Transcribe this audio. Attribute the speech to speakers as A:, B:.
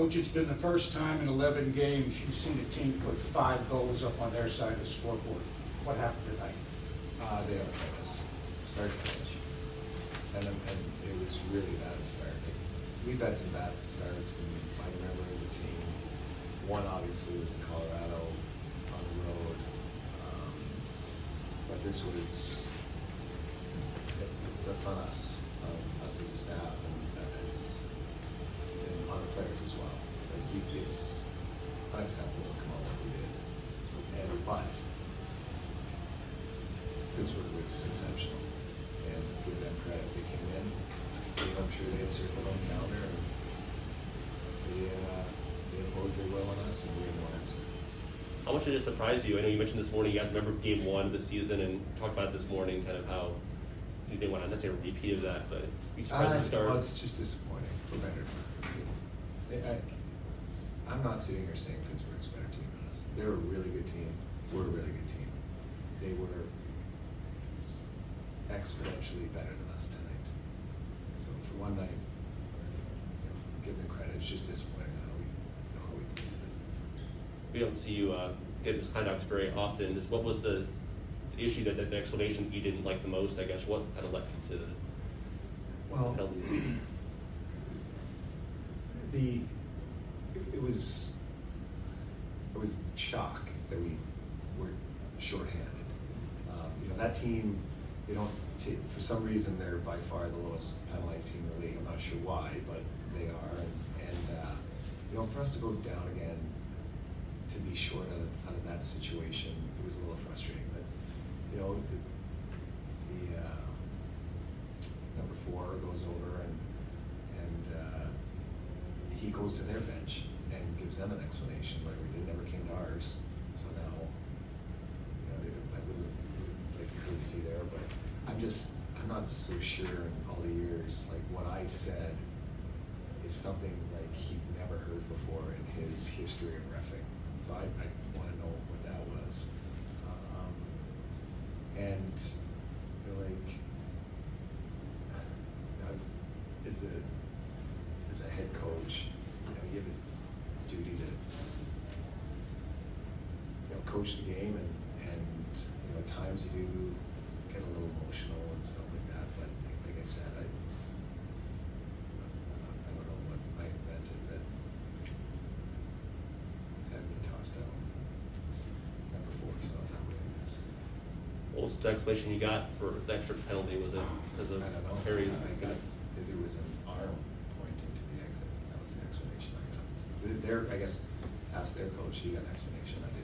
A: Coach, it's been the first time in 11 games you've seen a team put 5 goals up on their side of the scoreboard. What happened tonight?
B: They outplayed us, start to finish. And it was really bad to start. We've had some bad starts, and I remember the team. One obviously was in Colorado on the road, but this was, that's on us. It's on us as a staff and on the players as well. Like it's unacceptable to come out like we did. But Pittsburgh was exceptional, and give them credit. They came in, I'm sure they had circled on the calendar, and they imposed their will on us, and we had no answer.
C: How much did it surprise you? I know you mentioned this morning, you guys remember game 1 of the season and talked about it this morning, kind of how you didn't want to necessarily repeat of that, but you surprised at the start.
B: Well, it's just disappointing for better. I'm not sitting here saying Pittsburgh's a better team than us. They're a really good team. We're a really good team. They were exponentially better than us tonight. So for one night, give them credit. It's just disappointing how we did it.
C: We don't see you get this kind of ducks very often. What was the issue that the explanation you didn't like the most? I guess what kind of led you to the penalties?
B: It was shock that we were shorthanded. That team, they don't take, for some reason they're by far the lowest penalized team in the league. I'm not sure why, but they are. And for us to go down again, to be short out of that situation, it was a little frustrating. But the number 4 goes over and he goes to their bench and gives them an explanation where they never came to ours. So now, I would like courtesy there, but I'm not so sure in all the years, like what I said is something like he'd never heard before in his history of reffing. So I want to know what that was. as a head coach, you have a duty to coach the game, and at times you do get a little emotional and stuff like that. But like I said, I don't know what I invented that had me tossed out. Number 4 is not that way, I guess.
C: What was the explanation you got for the extra penalty? Was it because of Harry's?
B: I got that it was an arm pointing to the exit. That was the explanation I got. I guess asked their coach. He got an explanation. I didn't.